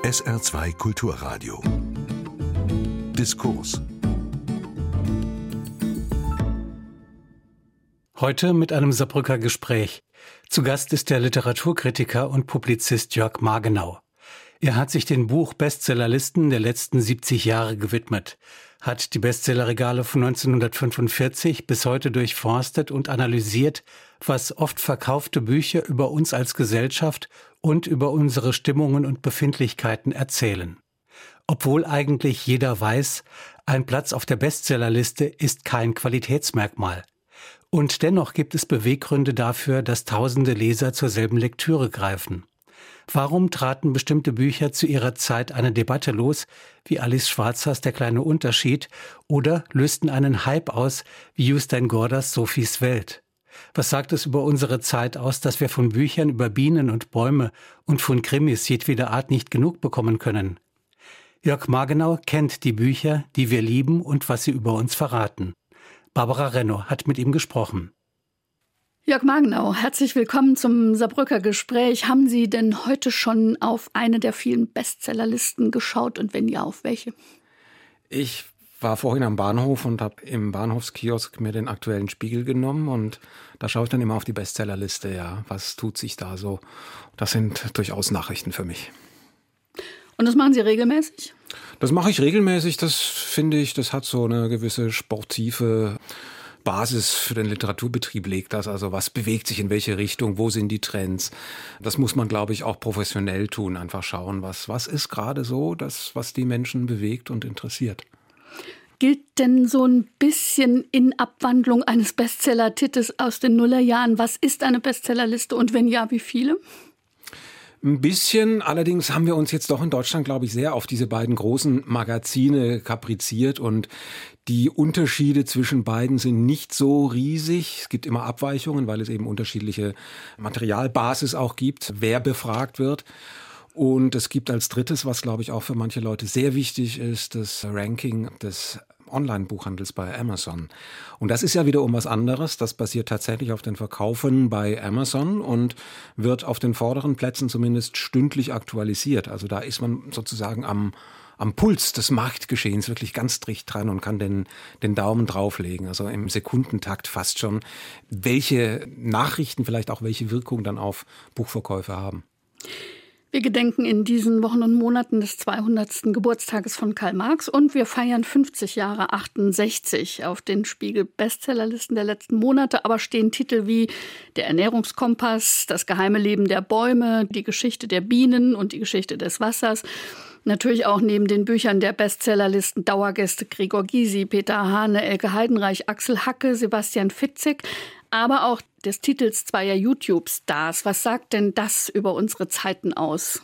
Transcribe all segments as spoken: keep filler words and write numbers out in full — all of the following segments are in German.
S R zwei Kulturradio. Diskurs. Heute mit einem Saarbrücker Gespräch. Zu Gast ist der Literaturkritiker und Publizist Jörg Margenau. Er hat sich den Buch-Bestsellerlisten der letzten siebzig Jahre gewidmet, hat die Bestsellerregale von neunzehnhundertfünfundvierzig bis heute durchforstet und analysiert, was oft verkaufte Bücher über uns als Gesellschaft und über unsere Stimmungen und Befindlichkeiten erzählen. Obwohl eigentlich jeder weiß, ein Platz auf der Bestsellerliste ist kein Qualitätsmerkmal. Und dennoch gibt es Beweggründe dafür, dass tausende Leser zur selben Lektüre greifen. Warum traten bestimmte Bücher zu ihrer Zeit eine Debatte los, wie Alice Schwarzers Der kleine Unterschied, oder lösten einen Hype aus, wie Justin Gorders Sophies Welt? Was sagt es über unsere Zeit aus, dass wir von Büchern über Bienen und Bäume und von Krimis jedweder Art nicht genug bekommen können? Jörg Margenau kennt die Bücher, die wir lieben und was sie über uns verraten. Barbara Renno hat mit ihm gesprochen. Jörg Margenau, herzlich willkommen zum Saarbrücker Gespräch. Haben Sie denn heute schon auf eine der vielen Bestsellerlisten geschaut und wenn ja, auf welche? Ich war vorhin am Bahnhof und habe im Bahnhofskiosk mir den aktuellen Spiegel genommen und da schaue ich dann immer auf die Bestsellerliste. Ja, was tut sich da so? Das sind durchaus Nachrichten für mich. Und das machen Sie regelmäßig? Das mache ich regelmäßig. Das finde ich, das hat so eine gewisse sportive Basis für den Literaturbetrieb, legt das. Also was bewegt sich in welche Richtung, wo sind die Trends? Das muss man, glaube ich, auch professionell tun. Einfach schauen, was, was ist gerade so, das, was die Menschen bewegt und interessiert. Gilt denn so ein bisschen in Abwandlung eines Bestseller-Titels aus den Nullerjahren? Was ist eine Bestsellerliste und wenn ja, wie viele? Ein bisschen, allerdings haben wir uns jetzt doch in Deutschland, glaube ich, sehr auf diese beiden großen Magazine kapriziert und die Unterschiede zwischen beiden sind nicht so riesig. Es gibt immer Abweichungen, weil es eben unterschiedliche Materialbasis auch gibt, wer befragt wird. Und es gibt als drittes, was glaube ich auch für manche Leute sehr wichtig ist, das Ranking des Online-Buchhandels bei Amazon. Und das ist ja wiederum was anderes. Das basiert tatsächlich auf den Verkaufen bei Amazon und wird auf den vorderen Plätzen zumindest stündlich aktualisiert. Also da ist man sozusagen am, am Puls des Marktgeschehens wirklich ganz dicht dran und kann den, den Daumen drauflegen. Also im Sekundentakt fast schon, welche Nachrichten vielleicht auch welche Wirkung dann auf Buchverkäufe haben. Wir gedenken in diesen Wochen und Monaten des zweihundertsten Geburtstages von Karl Marx und wir feiern fünfzig Jahre achtundsechzig. Auf den Spiegel-Bestsellerlisten der letzten Monate aber stehen Titel wie Der Ernährungskompass, Das geheime Leben der Bäume, Die Geschichte der Bienen und die Geschichte des Wassers. Natürlich auch neben den Büchern der Bestsellerlisten Dauergäste Gregor Gysi, Peter Hane, Elke Heidenreich, Axel Hacke, Sebastian Fitzek, aber auch des Titels zweier YouTube-Stars. Was sagt denn das über unsere Zeiten aus?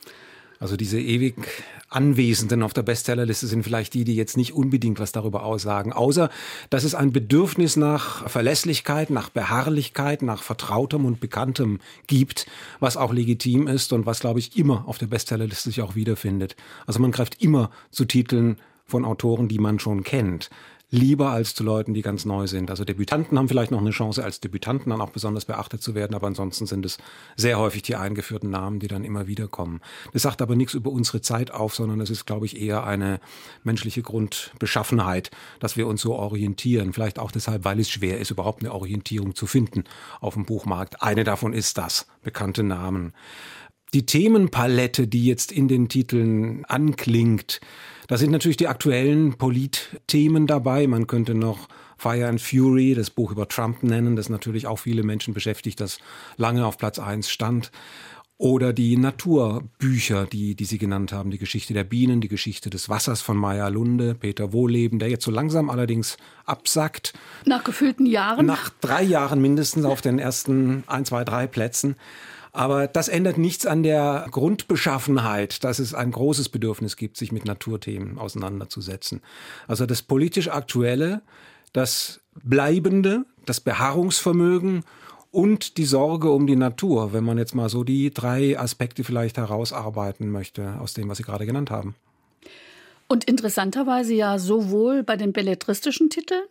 Also diese ewig Anwesenden auf der Bestsellerliste sind vielleicht die, die jetzt nicht unbedingt was darüber aussagen, außer dass es ein Bedürfnis nach Verlässlichkeit, nach Beharrlichkeit, nach Vertrautem und Bekanntem gibt, was auch legitim ist und was, glaube ich, immer auf der Bestsellerliste sich auch wiederfindet. Also man greift immer zu Titeln von Autoren, die man schon kennt. Lieber als zu Leuten, die ganz neu sind. Also Debütanten haben vielleicht noch eine Chance, als Debütanten dann auch besonders beachtet zu werden, aber ansonsten sind es sehr häufig die eingeführten Namen, die dann immer wieder kommen. Das sagt aber nichts über unsere Zeit auf, sondern es ist, glaube ich, eher eine menschliche Grundbeschaffenheit, dass wir uns so orientieren. Vielleicht auch deshalb, weil es schwer ist, überhaupt eine Orientierung zu finden auf dem Buchmarkt. Eine davon ist das, bekannte Namen. Die Themenpalette, die jetzt in den Titeln anklingt, da sind natürlich die aktuellen Politthemen dabei. Man könnte noch Fire and Fury, das Buch über Trump nennen, das natürlich auch viele Menschen beschäftigt, das lange auf Platz eins stand. Oder die Naturbücher, die, die Sie genannt haben, die Geschichte der Bienen, die Geschichte des Wassers von Maya Lunde, Peter Wohleben, der jetzt so langsam allerdings absackt. Nach gefühlten Jahren? Nach drei Jahren mindestens auf den ersten ein, zwei, drei Plätzen. Aber das ändert nichts an der Grundbeschaffenheit, dass es ein großes Bedürfnis gibt, sich mit Naturthemen auseinanderzusetzen. Also das politisch Aktuelle, das Bleibende, das Beharrungsvermögen und die Sorge um die Natur, wenn man jetzt mal so die drei Aspekte vielleicht herausarbeiten möchte aus dem, was Sie gerade genannt haben. Und interessanterweise ja sowohl bei den belletristischen Titeln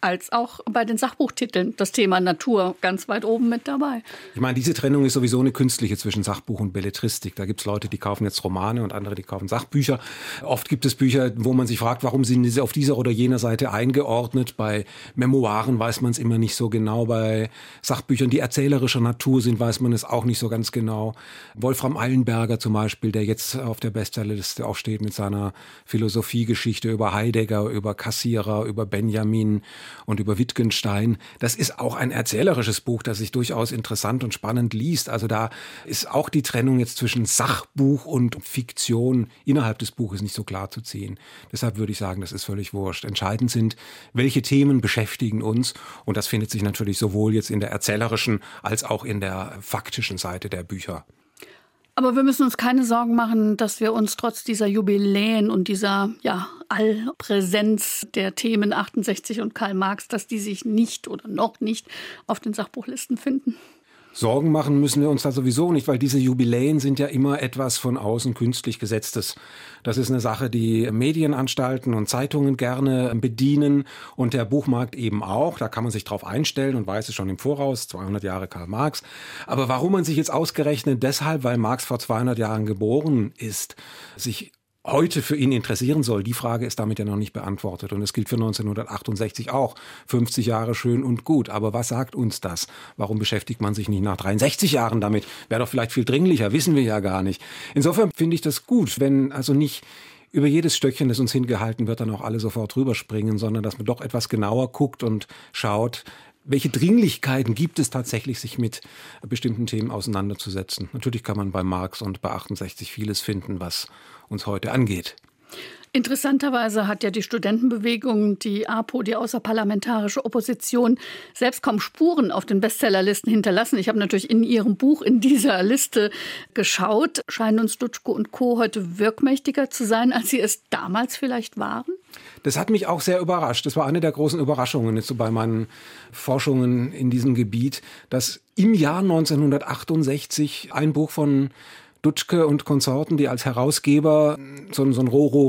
als auch bei den Sachbuchtiteln das Thema Natur ganz weit oben mit dabei. Ich meine, diese Trennung ist sowieso eine künstliche zwischen Sachbuch und Belletristik. Da gibt es Leute, die kaufen jetzt Romane und andere, die kaufen Sachbücher. Oft gibt es Bücher, wo man sich fragt, warum sind sie auf dieser oder jener Seite eingeordnet. Bei Memoiren weiß man es immer nicht so genau. Bei Sachbüchern, die erzählerischer Natur sind, weiß man es auch nicht so ganz genau. Wolfram Eilenberger zum Beispiel, der jetzt auf der Bestsellerliste auch steht mit seiner Philosophiegeschichte über Heidegger, über Kassierer, über Benjamin und über Wittgenstein. Das ist auch ein erzählerisches Buch, das sich durchaus interessant und spannend liest. Also da ist auch die Trennung jetzt zwischen Sachbuch und Fiktion innerhalb des Buches nicht so klar zu ziehen. Deshalb würde ich sagen, das ist völlig wurscht. Entscheidend sind, welche Themen beschäftigen uns. Und das findet sich natürlich sowohl jetzt in der erzählerischen als auch in der faktischen Seite der Bücher. Aber wir müssen uns keine Sorgen machen, dass wir uns trotz dieser Jubiläen und dieser ja, Allpräsenz der Themen achtundsechzig und Karl Marx, dass die sich nicht oder noch nicht auf den Sachbuchlisten finden. Sorgen machen müssen wir uns da sowieso nicht, weil diese Jubiläen sind ja immer etwas von außen künstlich Gesetztes. Das ist eine Sache, die Medienanstalten und Zeitungen gerne bedienen und der Buchmarkt eben auch. Da kann man sich drauf einstellen und weiß es schon im Voraus, zweihundert Jahre Karl Marx. Aber warum man sich jetzt ausgerechnet deshalb, weil Marx vor zweihundert Jahren geboren ist, sich heute für ihn interessieren soll, die Frage ist damit ja noch nicht beantwortet. Und es gilt für neunzehnhundertachtundsechzig auch. fünfzig Jahre schön und gut. Aber was sagt uns das? Warum beschäftigt man sich nicht nach dreiundsechzig Jahren damit? Wäre doch vielleicht viel dringlicher, wissen wir ja gar nicht. Insofern finde ich das gut, wenn also nicht über jedes Stöckchen, das uns hingehalten wird, dann auch alle sofort rüberspringen, sondern dass man doch etwas genauer guckt und schaut, welche Dringlichkeiten gibt es tatsächlich, sich mit bestimmten Themen auseinanderzusetzen? Natürlich kann man bei Marx und bei achtundsechzig vieles finden, was uns heute angeht. Interessanterweise hat ja die Studentenbewegung, die A P O, die außerparlamentarische Opposition, selbst kaum Spuren auf den Bestsellerlisten hinterlassen. Ich habe natürlich in ihrem Buch in dieser Liste geschaut. Scheinen uns Dutschke und Co. heute wirkmächtiger zu sein, als sie es damals vielleicht waren? Das hat mich auch sehr überrascht. Das war eine der großen Überraschungen jetzt so bei meinen Forschungen in diesem Gebiet, dass im Jahr neunzehnhundertachtundsechzig ein Buch von Dutschke und Konsorten, die als Herausgeber so, so ein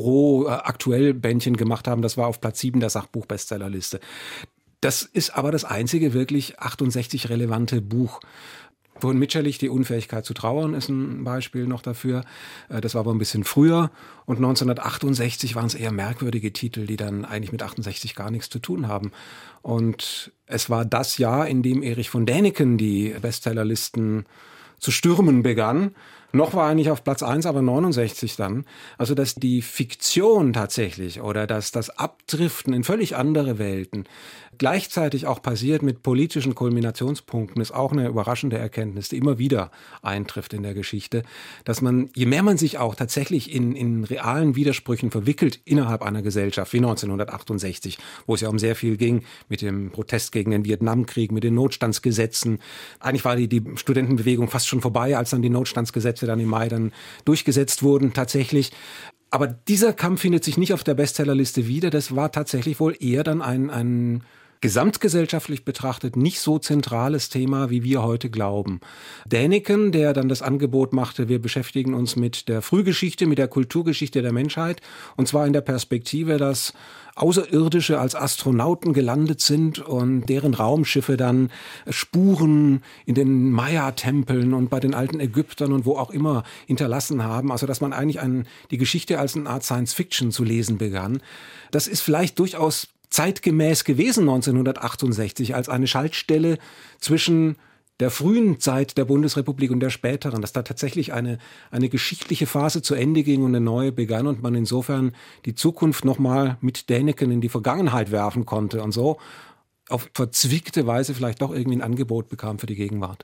Ro-Ro-Ro-Aktuell-Bändchen gemacht haben, das war auf Platz sieben der Sachbuch-Bestsellerliste. Das ist aber das einzige wirklich achtundsechzig relevante Buch. Von Mitscherlich, Die Unfähigkeit zu trauern, ist ein Beispiel noch dafür. Das war aber ein bisschen früher. Und neunzehnhundertachtundsechzig waren es eher merkwürdige Titel, die dann eigentlich mit achtundsechzig gar nichts zu tun haben. Und es war das Jahr, in dem Erich von Däniken die Bestsellerlisten zu stürmen begann. Noch war er nicht auf Platz eins, aber neunundsechzig dann. Also dass die Fiktion tatsächlich oder dass das Abdriften in völlig andere Welten gleichzeitig auch passiert mit politischen Kulminationspunkten, ist auch eine überraschende Erkenntnis, die immer wieder eintrifft in der Geschichte, dass man, je mehr man sich auch tatsächlich in, in realen Widersprüchen verwickelt innerhalb einer Gesellschaft, wie neunzehnhundertachtundsechzig, wo es ja um sehr viel ging mit dem Protest gegen den Vietnamkrieg, mit den Notstandsgesetzen. Eigentlich war die, die Studentenbewegung fast schon vorbei, als dann die Notstandsgesetze dann im Mai dann durchgesetzt wurden tatsächlich. Aber dieser Kampf findet sich nicht auf der Bestsellerliste wieder. Das war tatsächlich wohl eher dann ein, ein gesamtgesellschaftlich betrachtet nicht so zentrales Thema, wie wir heute glauben. Däniken, der dann das Angebot machte, wir beschäftigen uns mit der Frühgeschichte, mit der Kulturgeschichte der Menschheit, und zwar in der Perspektive, dass Außerirdische als Astronauten gelandet sind und deren Raumschiffe dann Spuren in den Maya-Tempeln und bei den alten Ägyptern und wo auch immer hinterlassen haben. Also dass man eigentlich ein, die Geschichte als eine Art Science-Fiction zu lesen begann. Das ist vielleicht durchaus zeitgemäß gewesen neunzehnhundertachtundsechzig als eine Schaltstelle zwischen der frühen Zeit der Bundesrepublik und der späteren, dass da tatsächlich eine, eine geschichtliche Phase zu Ende ging und eine neue begann und man insofern die Zukunft nochmal mit Däniken in die Vergangenheit werfen konnte und so auf verzwickte Weise vielleicht doch irgendwie ein Angebot bekam für die Gegenwart.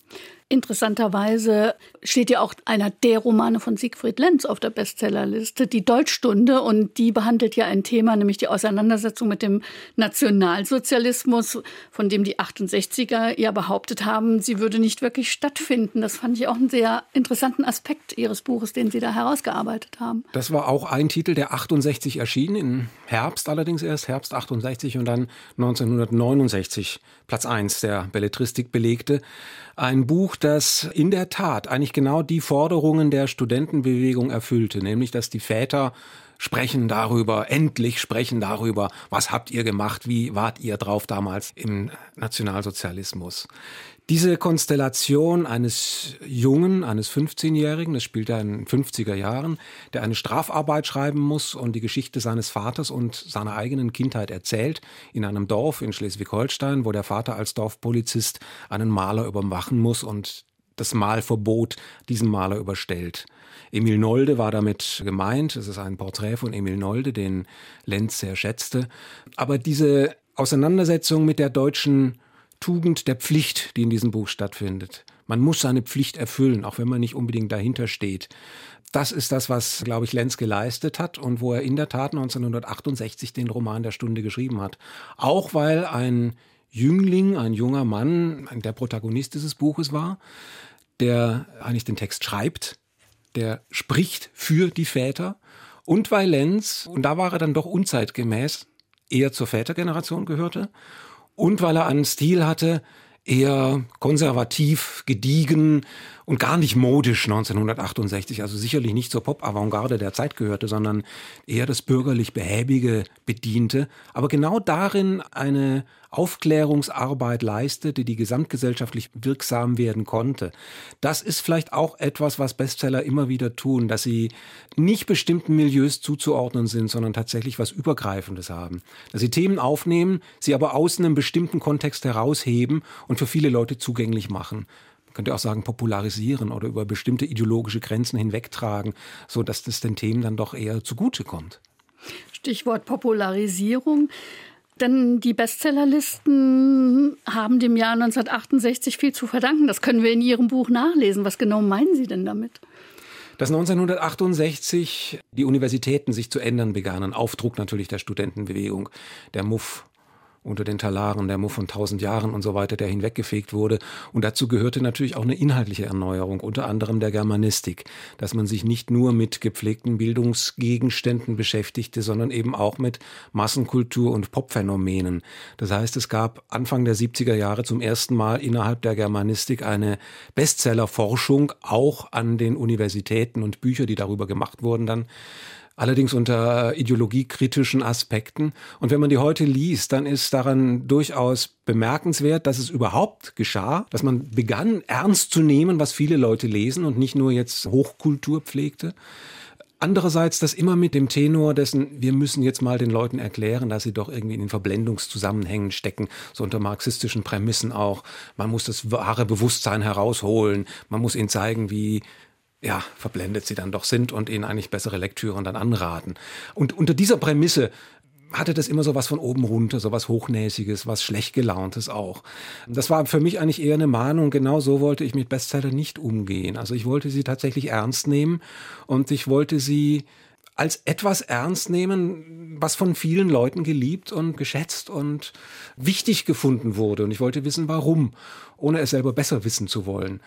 Interessanterweise steht ja auch einer der Romane von Siegfried Lenz auf der Bestsellerliste, die Deutschstunde, und die behandelt ja ein Thema, nämlich die Auseinandersetzung mit dem Nationalsozialismus, von dem die achtundsechziger ja behauptet haben, sie würde nicht wirklich stattfinden. Das fand ich auch einen sehr interessanten Aspekt Ihres Buches, den Sie da herausgearbeitet haben. Das war auch ein Titel, der achtundsechzig erschien, im Herbst allerdings erst, Herbst achtundsechzig, und dann neunzehnhundertneunundsechzig Platz eins der Belletristik belegte. Ein Buch, das in der Tat eigentlich genau die Forderungen der Studentenbewegung erfüllte, nämlich dass die Väter sprechen darüber, endlich sprechen darüber, was habt ihr gemacht, wie wart ihr drauf damals im Nationalsozialismus. Diese Konstellation eines Jungen, eines fünfzehnjährigen, das spielt er in den fünfziger Jahren, der eine Strafarbeit schreiben muss und die Geschichte seines Vaters und seiner eigenen Kindheit erzählt, in einem Dorf in Schleswig-Holstein, wo der Vater als Dorfpolizist einen Maler überwachen muss und das Malverbot diesem Maler überstellt. Emil Nolde war damit gemeint. Es ist ein Porträt von Emil Nolde, den Lenz sehr schätzte. Aber diese Auseinandersetzung mit der deutschen Tugend der Pflicht, die in diesem Buch stattfindet. Man muss seine Pflicht erfüllen, auch wenn man nicht unbedingt dahinter steht. Das ist das, was, glaube ich, Lenz geleistet hat und wo er in der Tat neunzehnhundertachtundsechzig den Roman der Stunde geschrieben hat. Auch weil ein Jüngling, ein junger Mann, der Protagonist dieses Buches war, der eigentlich den Text schreibt, der spricht für die Väter und weil Lenz, und da war er dann doch unzeitgemäß, eher zur Vätergeneration gehörte und weil er einen Stil hatte, eher konservativ, gediegen und gar nicht modisch neunzehnhundertachtundsechzig, also sicherlich nicht zur Pop-Avantgarde der Zeit gehörte, sondern eher das bürgerlich-behäbige bediente, aber genau darin eine Aufklärungsarbeit leistete, die gesamtgesellschaftlich wirksam werden konnte. Das ist vielleicht auch etwas, was Bestseller immer wieder tun, dass sie nicht bestimmten Milieus zuzuordnen sind, sondern tatsächlich was Übergreifendes haben. Dass sie Themen aufnehmen, sie aber aus einem bestimmten Kontext herausheben und für viele Leute zugänglich machen. Man könnte auch sagen, popularisieren oder über bestimmte ideologische Grenzen hinwegtragen, sodass das den Themen dann doch eher zugutekommt. Stichwort Popularisierung. Denn die Bestsellerlisten haben dem Jahr neunzehnhundertachtundsechzig viel zu verdanken. Das können wir in Ihrem Buch nachlesen. Was genau meinen Sie denn damit? Dass neunzehnhundertachtundsechzig die Universitäten sich zu ändern begannen. Aufdruck natürlich der Studentenbewegung, der Muff unter den Talaren, der Muff von tausend Jahren und so weiter, der hinweggefegt wurde. Und dazu gehörte natürlich auch eine inhaltliche Erneuerung, unter anderem der Germanistik, dass man sich nicht nur mit gepflegten Bildungsgegenständen beschäftigte, sondern eben auch mit Massenkultur und Popphänomenen. Das heißt, es gab Anfang der siebziger Jahre zum ersten Mal innerhalb der Germanistik eine Bestsellerforschung, auch an den Universitäten und Bücher, die darüber gemacht wurden dann, allerdings unter ideologiekritischen Aspekten. Und wenn man die heute liest, dann ist daran durchaus bemerkenswert, dass es überhaupt geschah, dass man begann, ernst zu nehmen, was viele Leute lesen und nicht nur jetzt Hochkultur pflegte. Andererseits das immer mit dem Tenor dessen, wir müssen jetzt mal den Leuten erklären, dass sie doch irgendwie in den Verblendungszusammenhängen stecken, so unter marxistischen Prämissen auch. Man muss das wahre Bewusstsein herausholen, man muss ihnen zeigen, wie ja, verblendet sie dann doch sind und ihnen eigentlich bessere Lektüren dann anraten. Und unter dieser Prämisse hatte das immer so was von oben runter, so was Hochnäsiges, was schlecht gelauntes auch. Das war für mich eigentlich eher eine Mahnung, genau so wollte ich mit Bestseller nicht umgehen. Also ich wollte sie tatsächlich ernst nehmen und ich wollte sie als etwas ernst nehmen, was von vielen Leuten geliebt und geschätzt und wichtig gefunden wurde. Und ich wollte wissen, warum, ohne es selber besser wissen zu wollen.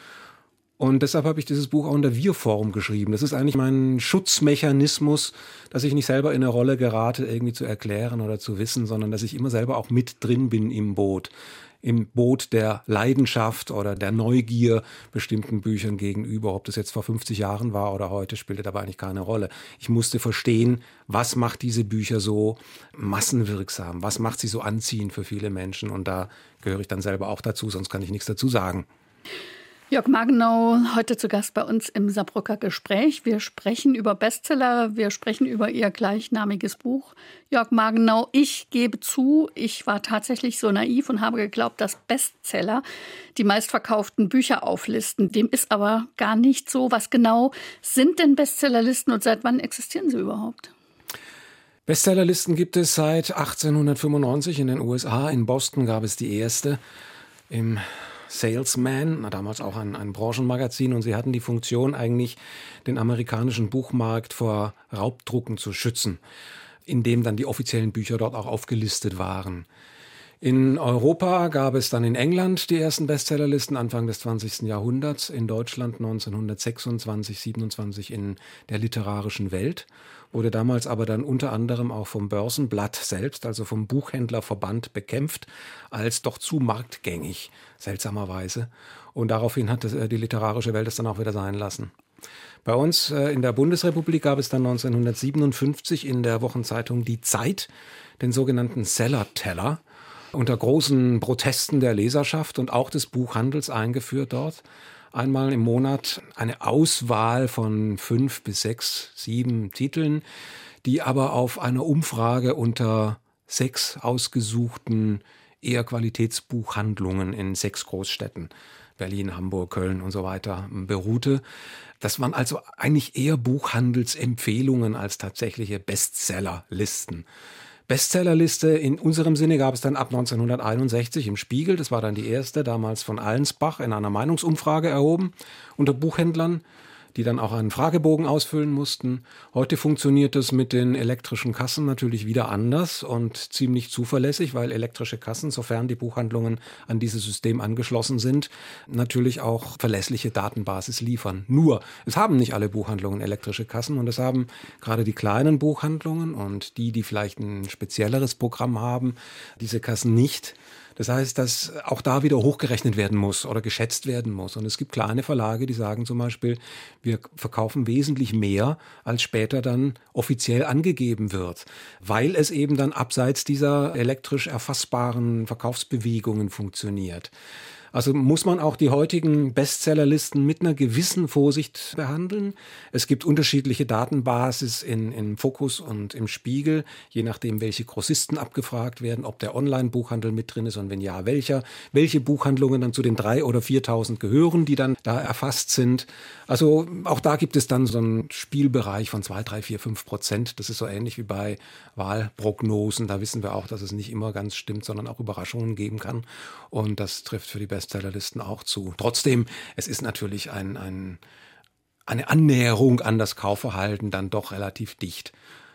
Und deshalb habe ich dieses Buch auch in der Wir-Form geschrieben. Das ist eigentlich mein Schutzmechanismus, dass ich nicht selber in eine Rolle gerate, irgendwie zu erklären oder zu wissen, sondern dass ich immer selber auch mit drin bin im Boot. Im Boot der Leidenschaft oder der Neugier bestimmten Büchern gegenüber. Ob das jetzt vor fünfzig Jahren war oder heute, spielte dabei eigentlich keine Rolle. Ich musste verstehen, was macht diese Bücher so massenwirksam? Was macht sie so anziehend für viele Menschen? Und da gehöre ich dann selber auch dazu, sonst kann ich nichts dazu sagen. Jörg Margenau, heute zu Gast bei uns im Saarbrücker Gespräch. Wir sprechen über Bestseller, wir sprechen über Ihr gleichnamiges Buch. Jörg Margenau, ich gebe zu, ich war tatsächlich so naiv und habe geglaubt, dass Bestseller die meistverkauften Bücher auflisten. Dem ist aber gar nicht so. Was genau sind denn Bestsellerlisten und seit wann existieren sie überhaupt? Bestsellerlisten gibt es seit achtzehnhundertfünfundneunzig in den U S A. In Boston gab es die erste im Salesman, damals auch ein, ein Branchenmagazin, und sie hatten die Funktion, eigentlich den amerikanischen Buchmarkt vor Raubdrucken zu schützen, indem dann die offiziellen Bücher dort auch aufgelistet waren. In Europa gab es dann in England die ersten Bestsellerlisten Anfang des zwanzigsten Jahrhunderts, in Deutschland neunzehnhundertsechsundzwanzig, siebenundzwanzig in der Literarischen Welt, wurde damals aber dann unter anderem auch vom Börsenblatt selbst, also vom Buchhändlerverband, bekämpft, als doch zu marktgängig, seltsamerweise. Und daraufhin hat die Literarische Welt es dann auch wieder sein lassen. Bei uns äh, in der Bundesrepublik gab es dann neunzehnhundertsiebenundfünfzig in der Wochenzeitung Die Zeit den sogenannten Sellerteller, unter großen Protesten der Leserschaft und auch des Buchhandels eingeführt dort. Einmal im Monat eine Auswahl von fünf bis sechs, sieben Titeln, die aber auf einer Umfrage unter sechs ausgesuchten eher Qualitätsbuchhandlungen in sechs Großstädten, Berlin, Hamburg, Köln und so weiter, beruhte. Das waren also eigentlich eher Buchhandelsempfehlungen als tatsächliche Bestsellerlisten. Bestsellerliste in unserem Sinne gab es dann ab neunzehnhunderteinundsechzig im Spiegel. Das war dann die erste, damals von Allensbach in einer Meinungsumfrage erhoben unter Buchhändlern, die dann auch einen Fragebogen ausfüllen mussten. Heute funktioniert das mit den elektrischen Kassen natürlich wieder anders und ziemlich zuverlässig, weil elektrische Kassen, sofern die Buchhandlungen an dieses System angeschlossen sind, natürlich auch verlässliche Datenbasis liefern. Nur, es haben nicht alle Buchhandlungen elektrische Kassen und es haben gerade die kleinen Buchhandlungen und die, die vielleicht ein spezielleres Programm haben, diese Kassen nicht. Das heißt, dass auch da wieder hochgerechnet werden muss oder geschätzt werden muss. Und es gibt kleine Verlage, die sagen zum Beispiel, wir verkaufen wesentlich mehr, als später dann offiziell angegeben wird, weil es eben dann abseits dieser elektrisch erfassbaren Verkaufsbewegungen funktioniert. Also muss man auch die heutigen Bestsellerlisten mit einer gewissen Vorsicht behandeln. Es gibt unterschiedliche Datenbasis in, in Focus und im Spiegel, je nachdem, welche Grossisten abgefragt werden, ob der Online-Buchhandel mit drin ist und wenn ja, welcher. Welche Buchhandlungen dann zu den drei oder viertausend gehören, die dann da erfasst sind. Also auch da gibt es dann so einen Spielbereich von zwei, drei, vier, fünf Prozent. Das ist so ähnlich wie bei Wahlprognosen. Da wissen wir auch, dass es nicht immer ganz stimmt, sondern auch Überraschungen geben kann. Und das trifft für die Bestsellerlisten auch zu. Trotzdem, es ist natürlich ein, ein, eine Annäherung an das Kaufverhalten dann doch relativ dicht.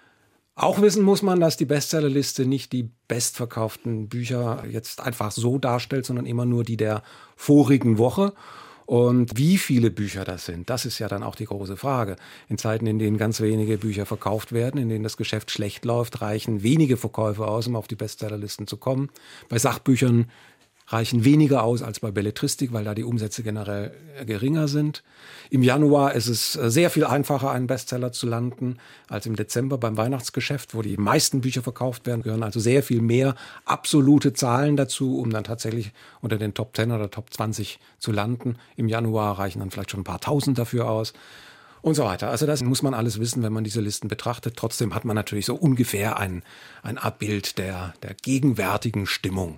Auch wissen muss man, dass die Bestsellerliste nicht die bestverkauften Bücher jetzt einfach so darstellt, sondern immer nur die der vorigen Woche. Und wie viele Bücher das sind, das ist ja dann auch die große Frage. In Zeiten, in denen ganz wenige Bücher verkauft werden, in denen das Geschäft schlecht läuft, reichen wenige Verkäufe aus, um auf die Bestsellerlisten zu kommen. Bei Sachbüchern reichen weniger aus als bei Belletristik, weil da die Umsätze generell geringer sind. Im Januar ist es sehr viel einfacher, einen Bestseller zu landen, als im Dezember beim Weihnachtsgeschäft, wo die meisten Bücher verkauft werden, gehören also sehr viel mehr absolute Zahlen dazu, um dann tatsächlich unter den Top zehn oder Top zwanzig zu landen. Im Januar reichen dann vielleicht schon ein paar Tausend dafür aus. Und so weiter. Also das muss man alles wissen, wenn man diese Listen betrachtet. Trotzdem hat man natürlich so ungefähr ein, ein Abbild der, der gegenwärtigen Stimmung.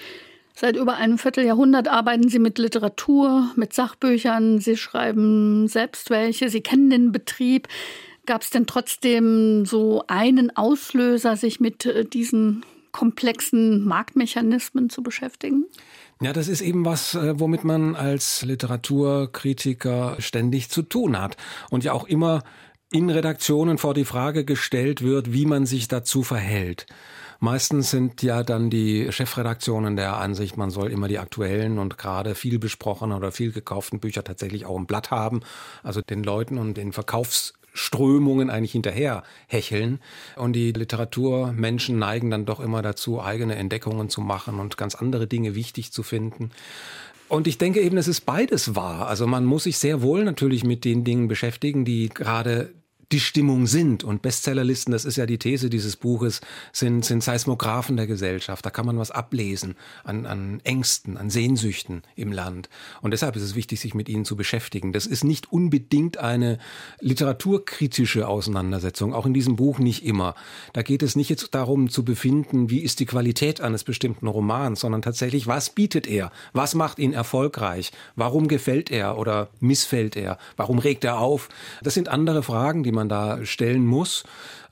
Seit über einem Vierteljahrhundert arbeiten Sie mit Literatur, mit Sachbüchern. Sie schreiben selbst welche. Sie kennen den Betrieb. Gab es denn trotzdem so einen Auslöser, sich mit diesen komplexen Marktmechanismen zu beschäftigen? Ja, das ist eben was, womit man als Literaturkritiker ständig zu tun hat und ja auch immer in Redaktionen vor die Frage gestellt wird, wie man sich dazu verhält. Meistens sind ja dann die Chefredaktionen der Ansicht, man soll immer die aktuellen und gerade viel besprochenen oder viel gekauften Bücher tatsächlich auch im Blatt haben, also den Leuten und den Verkaufsströmungen eigentlich hinterher hecheln. Und die Literaturmenschen neigen dann doch immer dazu, eigene Entdeckungen zu machen und ganz andere Dinge wichtig zu finden. Und ich denke eben, es ist beides wahr. Also man muss sich sehr wohl natürlich mit den Dingen beschäftigen, die gerade die Stimmung sind. Und Bestsellerlisten, das ist ja die These dieses Buches, sind, sind Seismographen der Gesellschaft. Da kann man was ablesen an, an Ängsten, an Sehnsüchten im Land. Und deshalb ist es wichtig, sich mit ihnen zu beschäftigen. Das ist nicht unbedingt eine literaturkritische Auseinandersetzung, auch in diesem Buch nicht immer. Da geht es nicht jetzt darum zu befinden, wie ist die Qualität eines bestimmten Romans, sondern tatsächlich, was bietet er? Was macht ihn erfolgreich? Warum gefällt er oder missfällt er? Warum regt er auf? Das sind andere Fragen, die man man da stellen muss.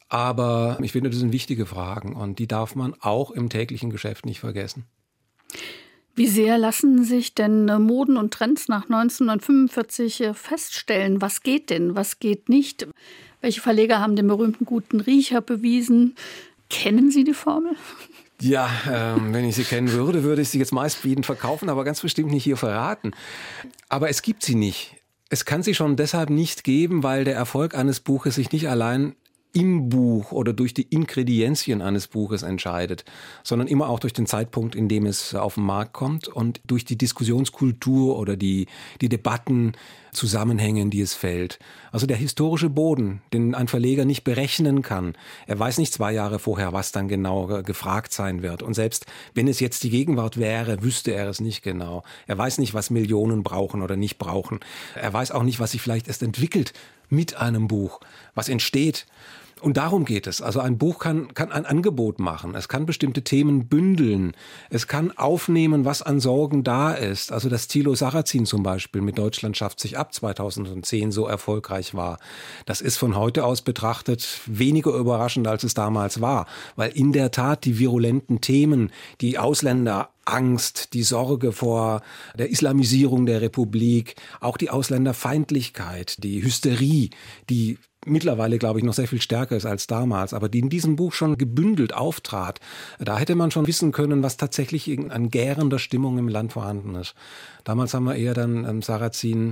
Aber ich finde, das sind wichtige Fragen und die darf man auch im täglichen Geschäft nicht vergessen. Wie sehr lassen sich denn Moden und Trends nach neunzehnhundertfünfundvierzig feststellen? Was geht denn, was geht nicht? Welche Verleger haben den berühmten guten Riecher bewiesen? Kennen Sie die Formel? Ja, ähm, wenn ich sie kennen würde, würde ich sie jetzt meistbietend verkaufen, aber ganz bestimmt nicht hier verraten. Aber es gibt sie nicht. Es kann sie schon deshalb nicht geben, weil der Erfolg eines Buches sich nicht allein im Buch oder durch die Ingredienzien eines Buches entscheidet, sondern immer auch durch den Zeitpunkt, in dem es auf den Markt kommt und durch die Diskussionskultur oder die, die Debatten, Zusammenhänge, in die es fällt. Also der historische Boden, den ein Verleger nicht berechnen kann. Er weiß nicht zwei Jahre vorher, was dann genau gefragt sein wird. Und selbst wenn es jetzt die Gegenwart wäre, wüsste er es nicht genau. Er weiß nicht, was Millionen brauchen oder nicht brauchen. Er weiß auch nicht, was sich vielleicht erst entwickelt mit einem Buch, was entsteht. Und darum geht es. Also ein Buch kann, kann ein Angebot machen. Es kann bestimmte Themen bündeln. Es kann aufnehmen, was an Sorgen da ist. Also das Thilo Sarrazin zum Beispiel mit Deutschland schafft sich ab zweitausendzehn so erfolgreich war. Das ist von heute aus betrachtet weniger überraschend, als es damals war. Weil in der Tat die virulenten Themen, die Ausländerangst, die Sorge vor der Islamisierung der Republik, auch die Ausländerfeindlichkeit, die Hysterie, die mittlerweile, glaube ich, noch sehr viel stärker ist als damals, aber die in diesem Buch schon gebündelt auftrat. Da hätte man schon wissen können, was tatsächlich an gärender Stimmung im Land vorhanden ist. Damals haben wir eher dann ähm, Sarrazin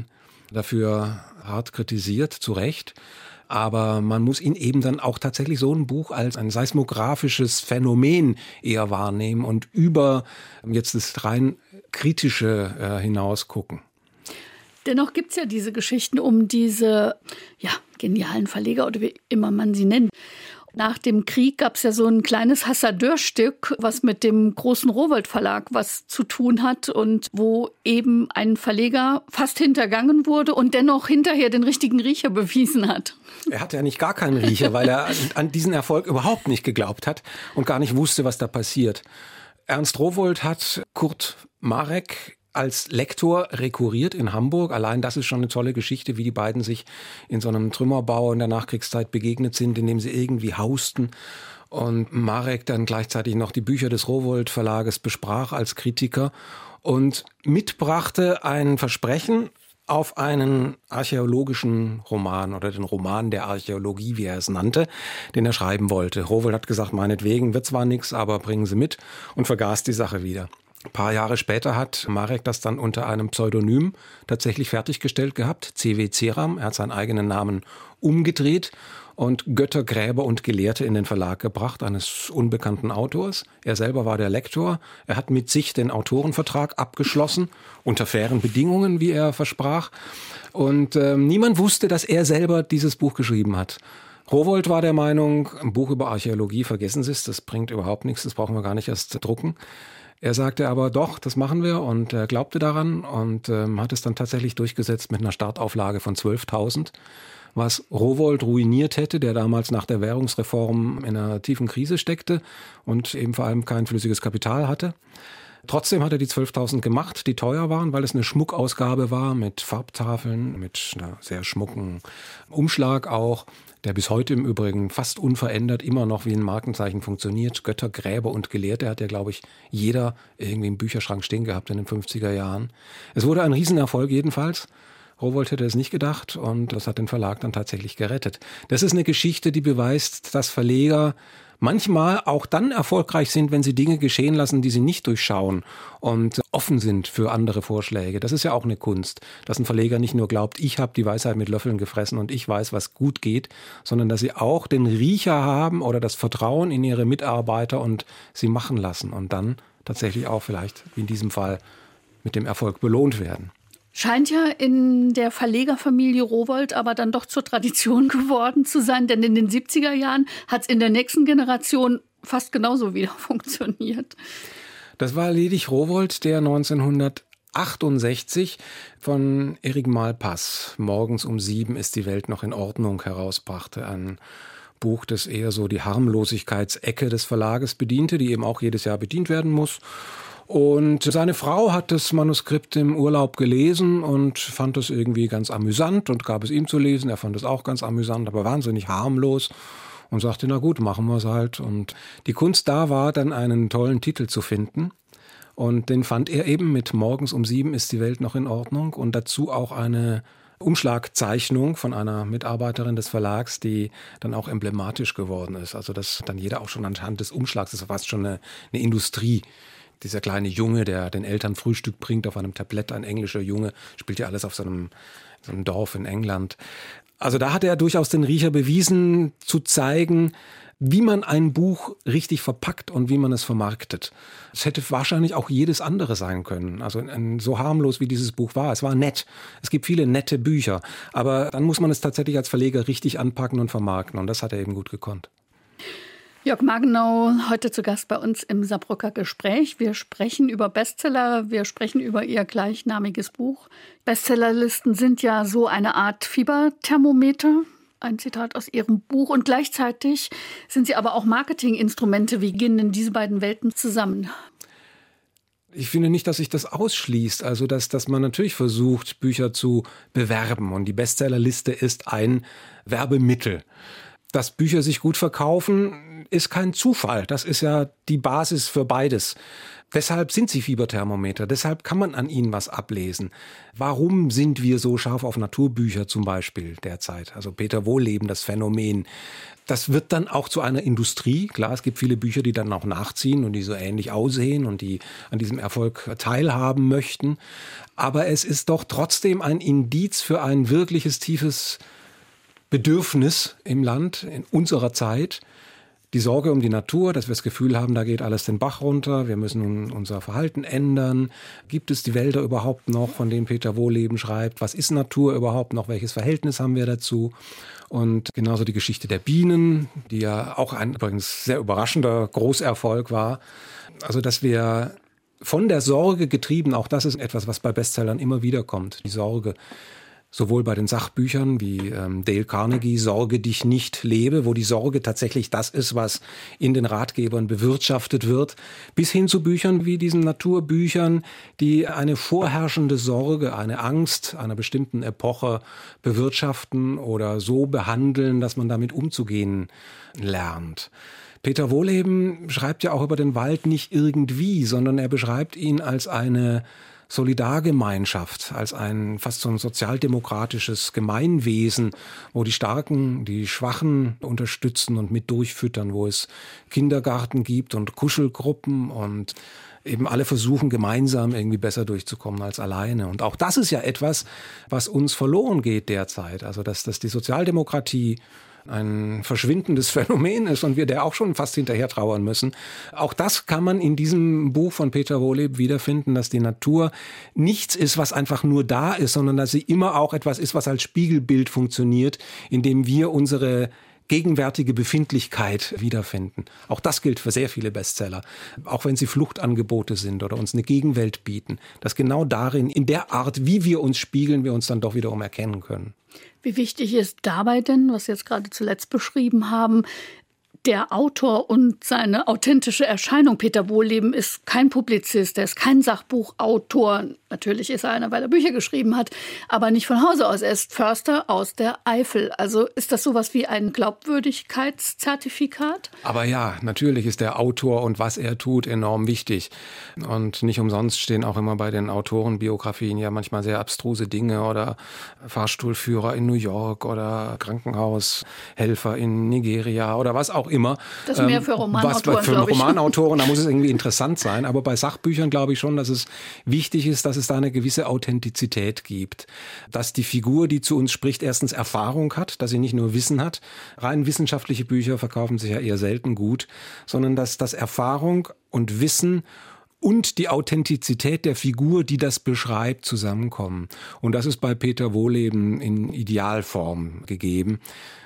dafür hart kritisiert, zu Recht. Aber man muss ihn eben dann auch tatsächlich so ein Buch als ein seismografisches Phänomen eher wahrnehmen und über jetzt das rein kritische äh, hinaus gucken. Dennoch gibt es ja diese Geschichten um diese ja, genialen Verleger oder wie immer man sie nennt. Nach dem Krieg gab es ja so ein kleines Hasardeurstück, was mit dem großen Rowohlt Verlag was zu tun hat und wo eben ein Verleger fast hintergangen wurde und dennoch hinterher den richtigen Riecher bewiesen hat. Er hatte ja nicht gar keinen Riecher, weil er an diesen Erfolg überhaupt nicht geglaubt hat und gar nicht wusste, was da passiert. Ernst Rowohlt hat Kurt Marek als Lektor rekurriert in Hamburg. Allein das ist schon eine tolle Geschichte, wie die beiden sich in so einem Trümmerbau in der Nachkriegszeit begegnet sind, in dem sie irgendwie hausten. Und Marek dann gleichzeitig noch die Bücher des Rowohlt Verlages besprach als Kritiker und mitbrachte ein Versprechen auf einen archäologischen Roman oder den Roman der Archäologie, wie er es nannte, den er schreiben wollte. Rowohlt hat gesagt, meinetwegen wird zwar nichts, aber bringen Sie mit, und vergaß die Sache wieder. Ein paar Jahre später hat Marek das dann unter einem Pseudonym tatsächlich fertiggestellt gehabt, C W Ceram. Er hat seinen eigenen Namen umgedreht und Götter, Gräber und Gelehrte in den Verlag gebracht, eines unbekannten Autors. Er selber war der Lektor. Er hat mit sich den Autorenvertrag abgeschlossen, unter fairen Bedingungen, wie er versprach. Und äh, niemand wusste, dass er selber dieses Buch geschrieben hat. Rowohlt war der Meinung, ein Buch über Archäologie, vergessen Sie es, das bringt überhaupt nichts, das brauchen wir gar nicht erst drucken. Er sagte aber, doch, das machen wir, und er glaubte daran und ähm, hat es dann tatsächlich durchgesetzt mit einer Startauflage von zwölftausend, was Rowohlt ruiniert hätte, der damals nach der Währungsreform in einer tiefen Krise steckte und eben vor allem kein flüssiges Kapital hatte. Trotzdem hat er die zwölftausend gemacht, die teuer waren, weil es eine Schmuckausgabe war mit Farbtafeln, mit einer sehr schmucken Umschlag auch, der bis heute im Übrigen fast unverändert immer noch wie ein Markenzeichen funktioniert. Götter, Gräber und Gelehrte hat ja, glaube ich, jeder irgendwie im Bücherschrank stehen gehabt in den fünfziger Jahren. Es wurde ein Riesenerfolg jedenfalls. Rowohlt hätte es nicht gedacht und das hat den Verlag dann tatsächlich gerettet. Das ist eine Geschichte, die beweist, dass Verleger manchmal auch dann erfolgreich sind, wenn sie Dinge geschehen lassen, die sie nicht durchschauen und offen sind für andere Vorschläge. Das ist ja auch eine Kunst, dass ein Verleger nicht nur glaubt, ich habe die Weisheit mit Löffeln gefressen und ich weiß, was gut geht, sondern dass sie auch den Riecher haben oder das Vertrauen in ihre Mitarbeiter und sie machen lassen und dann tatsächlich auch vielleicht, wie in diesem Fall, mit dem Erfolg belohnt werden. Scheint ja in der Verlegerfamilie Rowohlt aber dann doch zur Tradition geworden zu sein, denn in den siebziger Jahren hat es in der nächsten Generation fast genauso wieder funktioniert. Das war ledig Rowohlt, der neunzehnhundertachtundsechzig von Erik Malpass Morgens um sieben ist die Welt noch in Ordnung herausbrachte. Ein Buch, das eher so die Harmlosigkeitsecke des Verlages bediente, die eben auch jedes Jahr bedient werden muss. Und seine Frau hat das Manuskript im Urlaub gelesen und fand es irgendwie ganz amüsant und gab es ihm zu lesen. Er fand es auch ganz amüsant, aber wahnsinnig harmlos und sagte, na gut, machen wir es halt. Und die Kunst da war, dann einen tollen Titel zu finden. Und den fand er eben mit Morgens um sieben ist die Welt noch in Ordnung und dazu auch eine Umschlagzeichnung von einer Mitarbeiterin des Verlags, die dann auch emblematisch geworden ist. Also das dann jeder auch schon anhand des Umschlags, das ist fast schon eine, eine Industrie. Dieser kleine Junge, der den Eltern Frühstück bringt auf einem Tablett, ein englischer Junge, spielt ja alles auf so einem, so einem Dorf in England. Also da hat er durchaus den Riecher bewiesen, zu zeigen, wie man ein Buch richtig verpackt und wie man es vermarktet. Es hätte wahrscheinlich auch jedes andere sein können. Also so harmlos wie dieses Buch war. Es war nett. Es gibt viele nette Bücher. Aber dann muss man es tatsächlich als Verleger richtig anpacken und vermarkten. Und das hat er eben gut gekonnt. Jörg Margenau, heute zu Gast bei uns im Saarbrücker Gespräch. Wir sprechen über Bestseller, wir sprechen über Ihr gleichnamiges Buch. Bestsellerlisten sind ja so eine Art Fieberthermometer. Ein Zitat aus Ihrem Buch. Und gleichzeitig sind sie aber auch Marketinginstrumente. Wie gehen denn diese beiden Welten zusammen? Ich finde nicht, dass sich das ausschließt. Also, dass, dass man natürlich versucht, Bücher zu bewerben. Und die Bestsellerliste ist ein Werbemittel. Dass Bücher sich gut verkaufen, ist kein Zufall. Das ist ja die Basis für beides. Deshalb sind sie Fieberthermometer. Deshalb kann man an ihnen was ablesen. Warum sind wir so scharf auf Naturbücher zum Beispiel derzeit? Also Peter Wohlleben, das Phänomen. Das wird dann auch zu einer Industrie. Klar, es gibt viele Bücher, die dann auch nachziehen und die so ähnlich aussehen und die an diesem Erfolg teilhaben möchten. Aber es ist doch trotzdem ein Indiz für ein wirkliches, tiefes Bedürfnis im Land, in unserer Zeit. Die Sorge um die Natur, dass wir das Gefühl haben, da geht alles den Bach runter, wir müssen unser Verhalten ändern. Gibt es die Wälder überhaupt noch, von denen Peter Wohlleben schreibt? Was ist Natur überhaupt noch? Welches Verhältnis haben wir dazu? Und genauso die Geschichte der Bienen, die ja auch ein übrigens sehr überraschender Großerfolg war. Also, dass wir von der Sorge getrieben, auch das ist etwas, was bei Bestsellern immer wieder kommt, die Sorge. Sowohl bei den Sachbüchern wie ähm, Dale Carnegie, Sorge dich nicht, lebe, wo die Sorge tatsächlich das ist, was in den Ratgebern bewirtschaftet wird, bis hin zu Büchern wie diesen Naturbüchern, die eine vorherrschende Sorge, eine Angst einer bestimmten Epoche bewirtschaften oder so behandeln, dass man damit umzugehen lernt. Peter Wohlleben schreibt ja auch über den Wald nicht irgendwie, sondern er beschreibt ihn als eine Solidargemeinschaft, als ein fast so ein sozialdemokratisches Gemeinwesen, wo die Starken die Schwachen unterstützen und mit durchfüttern, wo es Kindergarten gibt und Kuschelgruppen und eben alle versuchen, gemeinsam irgendwie besser durchzukommen als alleine. Und auch das ist ja etwas, was uns verloren geht derzeit. Also, dass, dass die Sozialdemokratie ein verschwindendes Phänomen ist und wir der auch schon fast hinterher trauern müssen. Auch das kann man in diesem Buch von Peter Wohlleben wiederfinden, dass die Natur nichts ist, was einfach nur da ist, sondern dass sie immer auch etwas ist, was als Spiegelbild funktioniert, in dem wir unsere gegenwärtige Befindlichkeit wiederfinden. Auch das gilt für sehr viele Bestseller, auch wenn sie Fluchtangebote sind oder uns eine Gegenwelt bieten, dass genau darin, in der Art, wie wir uns spiegeln, wir uns dann doch wiederum erkennen können. Wie wichtig ist dabei denn, was Sie jetzt gerade zuletzt beschrieben haben, der Autor und seine authentische Erscheinung? Peter Wohlleben ist kein Publizist, er ist kein Sachbuchautor. Natürlich ist er einer, weil er Bücher geschrieben hat, aber nicht von Hause aus. Er ist Förster aus der Eifel. Also ist das sowas wie ein Glaubwürdigkeitszertifikat? Aber ja, natürlich ist der Autor und was er tut enorm wichtig. Und nicht umsonst stehen auch immer bei den Autorenbiografien ja manchmal sehr abstruse Dinge oder Fahrstuhlführer in New York oder Krankenhaushelfer in Nigeria oder was auch immer. Das ist mehr für Romanautoren, was, für Romanautoren, da muss es irgendwie interessant sein. Aber bei Sachbüchern glaube ich schon, dass es wichtig ist, dass es da eine gewisse Authentizität gibt. Dass die Figur, die zu uns spricht, erstens Erfahrung hat, dass sie nicht nur Wissen hat. Rein wissenschaftliche Bücher verkaufen sich ja eher selten gut, sondern dass das Erfahrung und Wissen und die Authentizität der Figur, die das beschreibt, zusammenkommen. Und das ist bei Peter Wohlleben in Idealform gegeben.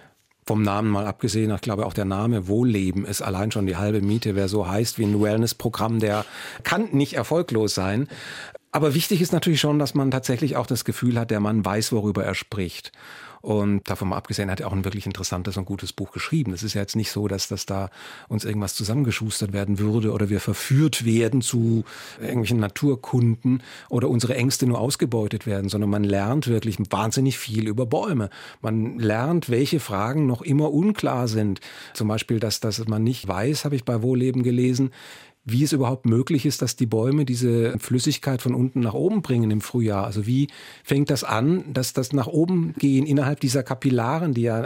Vom Namen mal abgesehen, ich glaube auch der Name Wohlleben ist allein schon die halbe Miete. Wer so heißt wie ein Wellness-Programm, der kann nicht erfolglos sein. Aber wichtig ist natürlich schon, dass man tatsächlich auch das Gefühl hat, der Mann weiß, worüber er spricht. Und davon mal abgesehen, hat er auch ein wirklich interessantes und gutes Buch geschrieben. Es ist ja jetzt nicht so, dass das da uns irgendwas zusammengeschustert werden würde oder wir verführt werden zu irgendwelchen Naturkunden oder unsere Ängste nur ausgebeutet werden, sondern man lernt wirklich wahnsinnig viel über Bäume. Man lernt, welche Fragen noch immer unklar sind. Zum Beispiel, dass, dass man nicht weiß, habe ich bei Wohlleben gelesen, wie es überhaupt möglich ist, dass die Bäume diese Flüssigkeit von unten nach oben bringen im Frühjahr. Also wie fängt das an, dass das nach oben gehen innerhalb dieser Kapillaren, die ja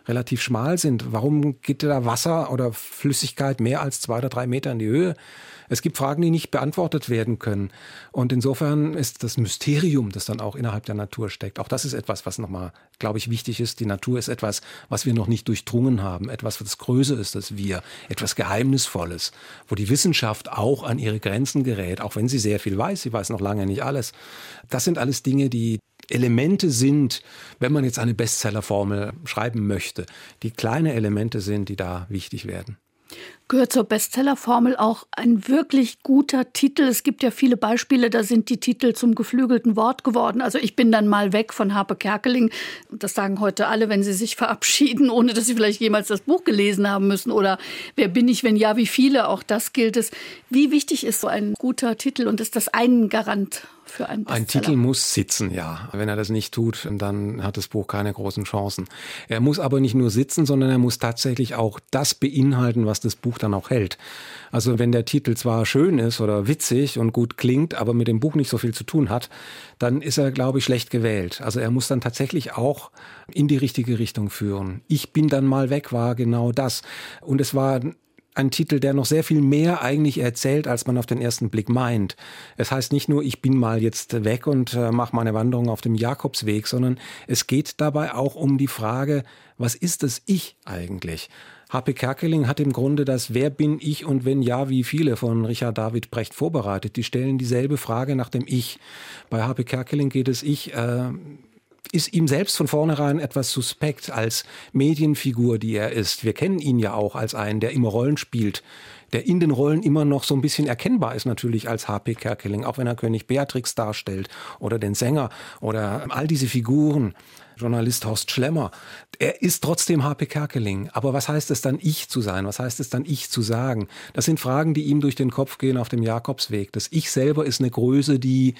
relativ schmal sind. Warum geht da Wasser oder Flüssigkeit mehr als zwei oder drei Meter in die Höhe? Es gibt Fragen, die nicht beantwortet werden können. Und insofern ist das Mysterium, das dann auch innerhalb der Natur steckt, auch das ist etwas, was nochmal, glaube ich, wichtig ist. Die Natur ist etwas, was wir noch nicht durchdrungen haben, etwas, was größer ist als wir, etwas Geheimnisvolles, wo die Wissenschaft auch an ihre Grenzen gerät, auch wenn sie sehr viel weiß, sie weiß noch lange nicht alles. Das sind alles Dinge, die Elemente sind, wenn man jetzt eine Bestsellerformel schreiben möchte, die kleine Elemente sind, die da wichtig werden. Gehört zur Bestsellerformel auch ein wirklich guter Titel? Es gibt ja viele Beispiele, da sind die Titel zum geflügelten Wort geworden. Also ich bin dann mal weg von Harpe Kerkeling. Das sagen heute alle, wenn sie sich verabschieden, ohne dass sie vielleicht jemals das Buch gelesen haben müssen. Oder wer bin ich, wenn ja, wie viele? Auch das gilt es. Wie wichtig ist so ein guter Titel und ist das ein Garant für einen Bestseller? Ein Titel muss sitzen, ja. Wenn er das nicht tut, dann hat das Buch keine großen Chancen. Er muss aber nicht nur sitzen, sondern er muss tatsächlich auch das beinhalten, was das Buch dann auch hält. Also wenn der Titel zwar schön ist oder witzig und gut klingt, aber mit dem Buch nicht so viel zu tun hat, dann ist er, glaube ich, schlecht gewählt. Also er muss dann tatsächlich auch in die richtige Richtung führen. Ich bin dann mal weg war genau das. Und es war ein Titel, der noch sehr viel mehr eigentlich erzählt, als man auf den ersten Blick meint. Es heißt nicht nur, ich bin mal jetzt weg und äh, mache meine Wanderung auf dem Jakobsweg, sondern es geht dabei auch um die Frage, was ist das Ich eigentlich? Harpe Kerkeling hat im Grunde das Wer bin ich und wenn ja, wie viele von Richard David Brecht vorbereitet. Die stellen dieselbe Frage nach dem Ich. Bei Harpe Kerkeling geht es Ich... Äh, ist ihm selbst von vornherein etwas suspekt als Medienfigur, die er ist. Wir kennen ihn ja auch als einen, der immer Rollen spielt, der in den Rollen immer noch so ein bisschen erkennbar ist natürlich als Harpe Kerkeling, auch wenn er König Beatrix darstellt oder den Sänger oder all diese Figuren, Journalist Horst Schlemmer. Er ist trotzdem Harpe Kerkeling. Aber was heißt es dann, ich zu sein? Was heißt es dann, ich zu sagen? Das sind Fragen, die ihm durch den Kopf gehen auf dem Jakobsweg. Das Ich selber ist eine Größe, die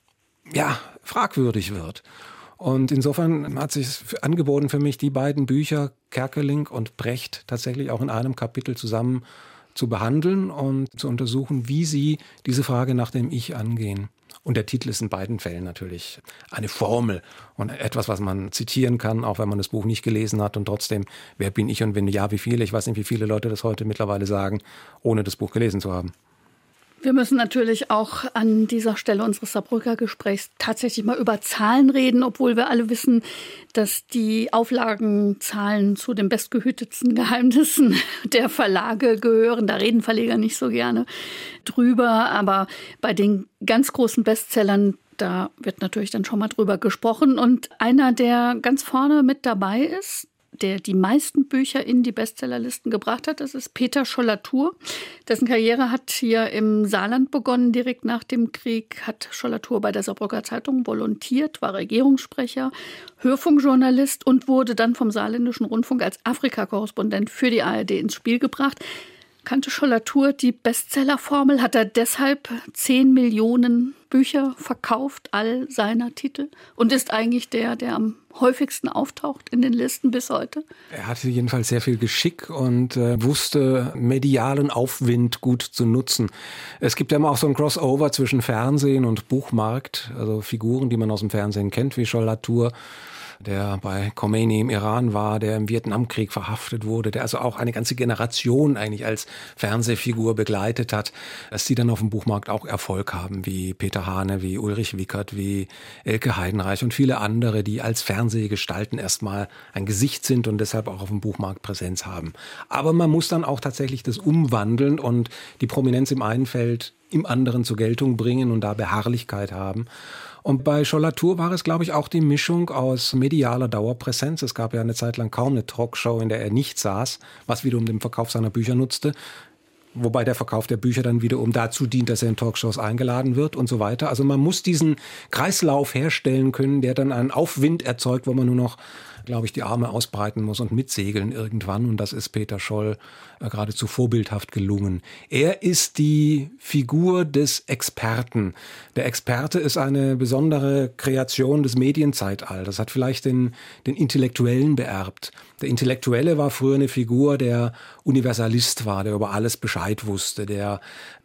ja fragwürdig wird. Und insofern hat sich angeboten für mich, die beiden Bücher, Kerkeling und Brecht, tatsächlich auch in einem Kapitel zusammen zu behandeln und zu untersuchen, wie sie diese Frage nach dem Ich angehen. Und der Titel ist in beiden Fällen natürlich eine Formel und etwas, was man zitieren kann, auch wenn man das Buch nicht gelesen hat. Und trotzdem, wer bin ich und wenn ja, wie viele? Ich weiß nicht, wie viele Leute das heute mittlerweile sagen, ohne das Buch gelesen zu haben. Wir müssen natürlich auch an dieser Stelle unseres Saarbrücker Gesprächs tatsächlich mal über Zahlen reden, obwohl wir alle wissen, dass die Auflagenzahlen zu den bestgehütetsten Geheimnissen der Verlage gehören. Da reden Verleger nicht so gerne drüber, aber bei den ganz großen Bestsellern, da wird natürlich dann schon mal drüber gesprochen. Und einer, der ganz vorne mit dabei ist, der die meisten Bücher in die Bestsellerlisten gebracht hat, das ist Peter Schollatur. Dessen Karriere hat hier im Saarland begonnen. Direkt nach dem Krieg hat Schollatur bei der Saarbrücker Zeitung volontiert, war Regierungssprecher, Hörfunkjournalist und wurde dann vom Saarländischen Rundfunk als Afrika-Korrespondent für die A R D ins Spiel gebracht. Kannte Schollatur die Bestsellerformel? Hat er deshalb zehn Millionen Bücher verkauft, all seiner Titel? Und ist eigentlich der, der am häufigsten auftaucht in den Listen bis heute? Er hatte jedenfalls sehr viel Geschick und äh, wusste, medialen Aufwind gut zu nutzen. Es gibt ja immer auch so ein Crossover zwischen Fernsehen und Buchmarkt. Also Figuren, die man aus dem Fernsehen kennt, wie Schollatur, der bei Khomeini im Iran war, der im Vietnamkrieg verhaftet wurde, der also auch eine ganze Generation eigentlich als Fernsehfigur begleitet hat, dass die dann auf dem Buchmarkt auch Erfolg haben, wie Peter Hane, wie Ulrich Wickert, wie Elke Heidenreich und viele andere, die als Fernsehgestalten erstmal ein Gesicht sind und deshalb auch auf dem Buchmarkt Präsenz haben. Aber man muss dann auch tatsächlich das umwandeln und die Prominenz im einen Feld im anderen zur Geltung bringen und da Beharrlichkeit haben. Und bei Schollatur war es, glaube ich, auch die Mischung aus medialer Dauerpräsenz. Es gab ja eine Zeit lang kaum eine Talkshow, in der er nicht saß, was wiederum den Verkauf seiner Bücher nutzte. Wobei der Verkauf der Bücher dann wiederum dazu dient, dass er in Talkshows eingeladen wird und so weiter. Also man muss diesen Kreislauf herstellen können, der dann einen Aufwind erzeugt, wo man nur noch, glaube ich, die Arme ausbreiten muss und mitsegeln irgendwann. Und das ist Peter Scholl äh, geradezu vorbildhaft gelungen. Er ist die Figur des Experten. Der Experte ist eine besondere Kreation des Medienzeitalters, hat vielleicht den, den Intellektuellen beerbt. Der Intellektuelle war früher eine Figur, der Universalist war, der über alles Bescheid wusste, der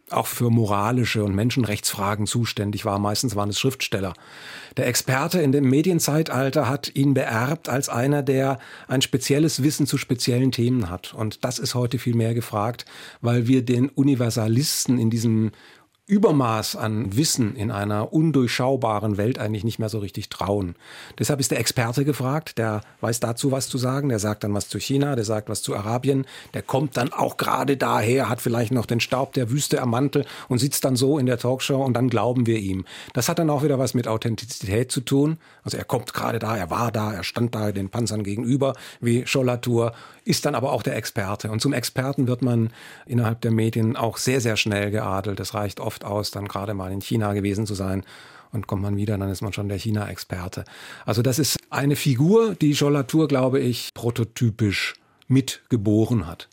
auch für moralische und Menschenrechtsfragen zuständig war. Meistens waren es Schriftsteller. Der Experte in dem Medienzeitalter hat ihn beerbt als einer, der ein spezielles Wissen zu speziellen Themen hat. Und das ist heute viel mehr gefragt, weil wir den Universalisten in diesem Übermaß an Wissen in einer undurchschaubaren Welt eigentlich nicht mehr so richtig trauen. Deshalb ist der Experte gefragt, der weiß dazu was zu sagen, der sagt dann was zu China, der sagt was zu Arabien, der kommt dann auch gerade daher, hat vielleicht noch den Staub der Wüste am Mantel und sitzt dann so in der Talkshow und dann glauben wir ihm. Das hat dann auch wieder was mit Authentizität zu tun. Also er kommt gerade da, er war da, er stand da den Panzern gegenüber, wie Schollatur, ist dann aber auch der Experte. Und zum Experten wird man innerhalb der Medien auch sehr, sehr schnell geadelt. Das reicht oft aus, dann gerade mal in China gewesen zu sein und kommt man wieder, dann ist man schon der China-Experte. Also das ist eine Figur, die Schollatur, glaube ich, prototypisch mitgeboren hat.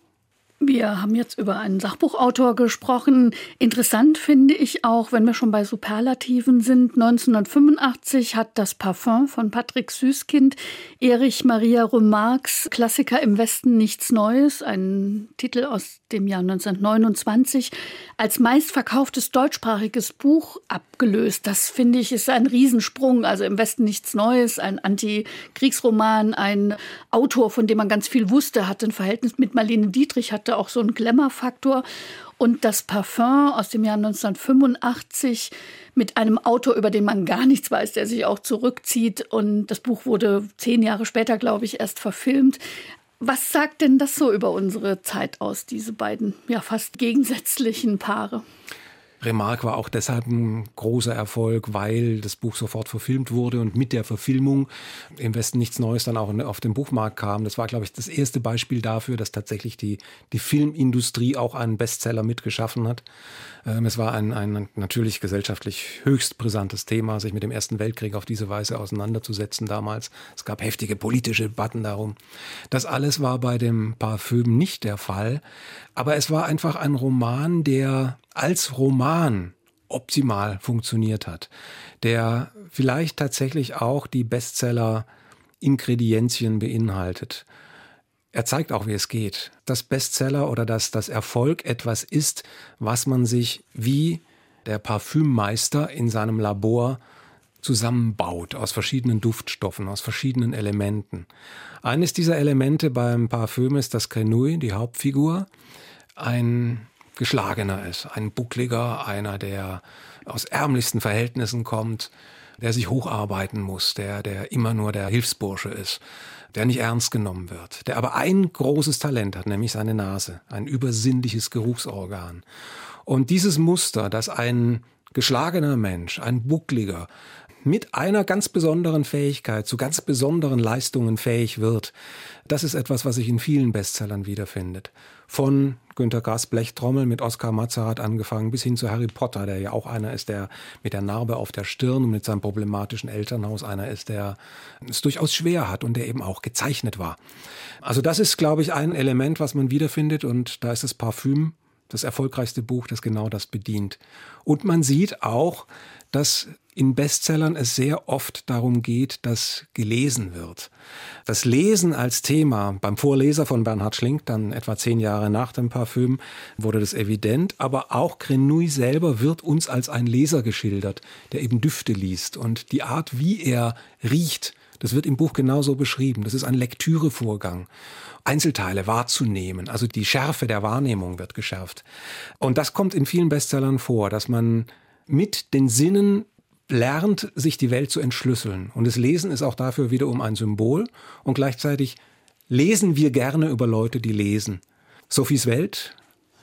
Wir haben jetzt über einen Sachbuchautor gesprochen. Interessant finde ich auch, wenn wir schon bei Superlativen sind, neunzehnhundertfünfundachtzig hat das Parfum von Patrick Süskind Erich Maria Remarques Klassiker im Westen nichts Neues, ein Titel aus dem Jahr neunzehnhundertneunundzwanzig, als meistverkauftes deutschsprachiges Buch abgelöst. Das finde ich ist ein Riesensprung. Also im Westen nichts Neues, ein Antikriegsroman, ein Autor, von dem man ganz viel wusste, hatte ein Verhältnis mit Marlene Dietrich, hatte auch so einen Glamour-Faktor. Und das Parfum aus dem Jahr neunzehnhundertfünfundachtzig mit einem Autor, über den man gar nichts weiß, der sich auch zurückzieht. Und das Buch wurde zehn Jahre später, glaube ich, erst verfilmt. Was sagt denn das so über unsere Zeit aus, diese beiden ja fast gegensätzlichen Paare? Remarque war auch deshalb ein großer Erfolg, weil das Buch sofort verfilmt wurde und mit der Verfilmung im Westen nichts Neues dann auch auf den Buchmarkt kam. Das war, glaube ich, das erste Beispiel dafür, dass tatsächlich die, die Filmindustrie auch einen Bestseller mitgeschaffen hat. Ähm, es war ein, ein natürlich gesellschaftlich höchst brisantes Thema, sich mit dem Ersten Weltkrieg auf diese Weise auseinanderzusetzen damals. Es gab heftige politische Debatten darum. Das alles war bei dem Parfüm nicht der Fall. Aber es war einfach ein Roman, der als Roman optimal funktioniert hat, der vielleicht tatsächlich auch die Bestseller-Ingredienzien beinhaltet. Er zeigt auch, wie es geht. Dass Bestseller oder dass das Erfolg etwas ist, was man sich wie der Parfümmeister in seinem Labor zusammenbaut aus verschiedenen Duftstoffen, aus verschiedenen Elementen. Eines dieser Elemente beim Parfüm ist, dass Grenouille, die Hauptfigur, ein Geschlagener ist, ein Buckliger, einer, der aus ärmlichsten Verhältnissen kommt, der sich hocharbeiten muss, der, der immer nur der Hilfsbursche ist, der nicht ernst genommen wird, der aber ein großes Talent hat, nämlich seine Nase, ein übersinnliches Geruchsorgan. Und dieses Muster, dass ein geschlagener Mensch, ein Buckliger, mit einer ganz besonderen Fähigkeit, zu ganz besonderen Leistungen fähig wird, das ist etwas, was sich in vielen Bestsellern wiederfindet. Von Günter Grass Blechtrommel mit Oskar Matzerath angefangen bis hin zu Harry Potter, der ja auch einer ist, der mit der Narbe auf der Stirn und mit seinem problematischen Elternhaus einer ist, der es durchaus schwer hat und der eben auch gezeichnet war. Also das ist, glaube ich, ein Element, was man wiederfindet, und da ist das Parfüm das erfolgreichste Buch, das genau das bedient. Und man sieht auch, dass in Bestsellern es sehr oft darum geht, dass gelesen wird. Das Lesen als Thema, beim Vorleser von Bernhard Schlink, dann etwa zehn Jahre nach dem Parfüm, wurde das evident. Aber auch Grenouille selber wird uns als ein Leser geschildert, der eben Düfte liest. Und die Art, wie er riecht, das wird im Buch genauso beschrieben. Das ist ein Lektürevorgang. Einzelteile wahrzunehmen, also die Schärfe der Wahrnehmung wird geschärft. Und das kommt in vielen Bestsellern vor, dass man mit den Sinnen lernt, sich die Welt zu entschlüsseln. Und das Lesen ist auch dafür wiederum ein Symbol. Und gleichzeitig lesen wir gerne über Leute, die lesen. Sophies Welt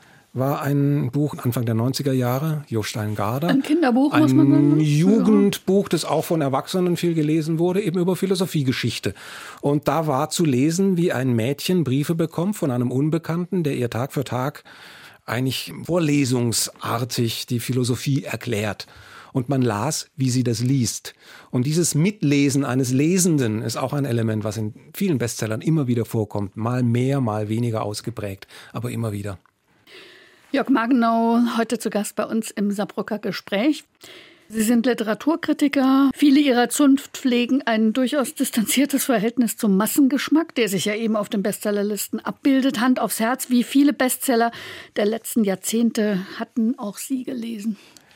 war ein Buch Anfang der neunziger Jahre, Jo Steingarder. Ein Kinderbuch, ein muss man sagen. Ein Jugendbuch, das auch von Erwachsenen viel gelesen wurde, eben über Philosophiegeschichte. Und da war zu lesen, wie ein Mädchen Briefe bekommt von einem Unbekannten, der ihr Tag für Tag eigentlich vorlesungsartig die Philosophie erklärt. Und man las, wie sie das liest. Und dieses Mitlesen eines Lesenden ist auch ein Element, was in vielen Bestsellern immer wieder vorkommt. Mal mehr, mal weniger ausgeprägt, aber immer wieder. Jörg Margenau, heute zu Gast bei uns im Saarbrücker Gespräch. Sie sind Literaturkritiker. Viele Ihrer Zunft pflegen ein durchaus distanziertes Verhältnis zum Massengeschmack, der sich ja eben auf den Bestsellerlisten abbildet. Hand aufs Herz, wie viele Bestseller der letzten Jahrzehnte hatten auch Sie gelesen?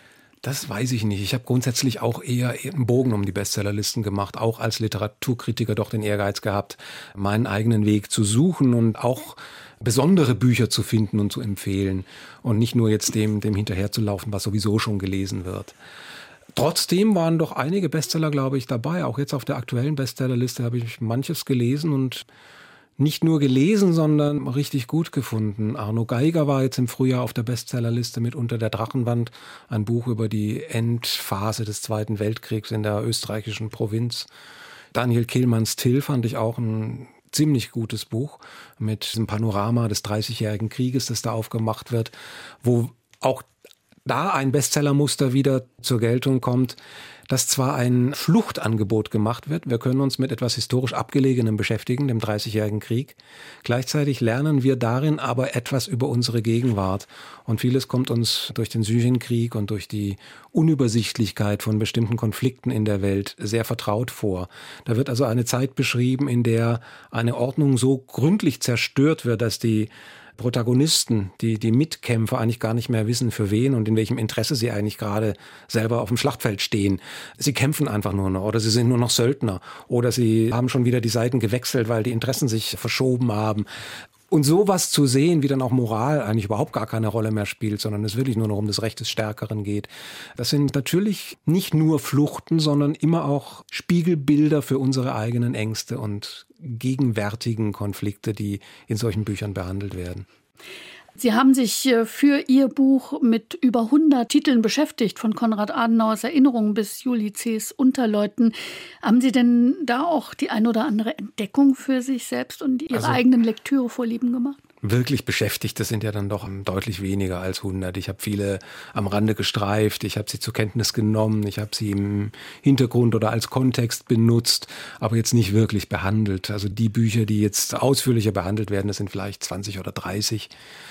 Das weiß ich nicht. Ich habe grundsätzlich auch eher einen Bogen um die Bestsellerlisten gemacht, auch als Literaturkritiker doch den Ehrgeiz gehabt, meinen eigenen Weg zu suchen und auch besondere Bücher zu finden und zu empfehlen und nicht nur jetzt dem, dem hinterherzulaufen, was sowieso schon gelesen wird. Trotzdem waren doch einige Bestseller, glaube ich, dabei. Auch jetzt auf der aktuellen Bestsellerliste habe ich manches gelesen und nicht nur gelesen, sondern richtig gut gefunden. Arno Geiger war jetzt im Frühjahr auf der Bestsellerliste mit Unter der Drachenwand, ein Buch über die Endphase des Zweiten Weltkriegs in der österreichischen Provinz. Daniel Kehlmanns Till fand ich auch ein ziemlich gutes Buch mit diesem Panorama des dreißigjährigen Krieges, das da aufgemacht wird, wo auch da ein Bestsellermuster wieder zur Geltung kommt, dass zwar ein Fluchtangebot gemacht wird, wir können uns mit etwas historisch Abgelegenem beschäftigen, dem dreißigjährigen Krieg, gleichzeitig lernen wir darin aber etwas über unsere Gegenwart und vieles kommt uns durch den Syrienkrieg und durch die Unübersichtlichkeit von bestimmten Konflikten in der Welt sehr vertraut vor. Da wird also eine Zeit beschrieben, in der eine Ordnung so gründlich zerstört wird, dass die Protagonisten, die, die Mitkämpfer eigentlich gar nicht mehr wissen, für wen und in welchem Interesse sie eigentlich gerade selber auf dem Schlachtfeld stehen. Sie kämpfen einfach nur noch oder sie sind nur noch Söldner oder sie haben schon wieder die Seiten gewechselt, weil die Interessen sich verschoben haben. Und sowas zu sehen, wie dann auch Moral eigentlich überhaupt gar keine Rolle mehr spielt, sondern es wirklich nur noch um das Recht des Stärkeren geht. Das sind natürlich nicht nur Fluchten, sondern immer auch Spiegelbilder für unsere eigenen Ängste und gegenwärtigen Konflikte, die in solchen Büchern behandelt werden. Sie haben sich für Ihr Buch mit über hundert Titeln beschäftigt, von Konrad Adenauers Erinnerungen bis Juli C.'s Unterleuten. Haben Sie denn da auch die ein oder andere Entdeckung für sich selbst und Ihre also, eigenen Lektürevorlieben gemacht? Wirklich beschäftigt, das sind ja dann doch deutlich weniger als hundert. Ich habe viele am Rande gestreift, ich habe sie zur Kenntnis genommen, ich habe sie im Hintergrund oder als Kontext benutzt, aber jetzt nicht wirklich behandelt. Also die Bücher, die jetzt ausführlicher behandelt werden, das sind vielleicht zwanzig oder dreißig.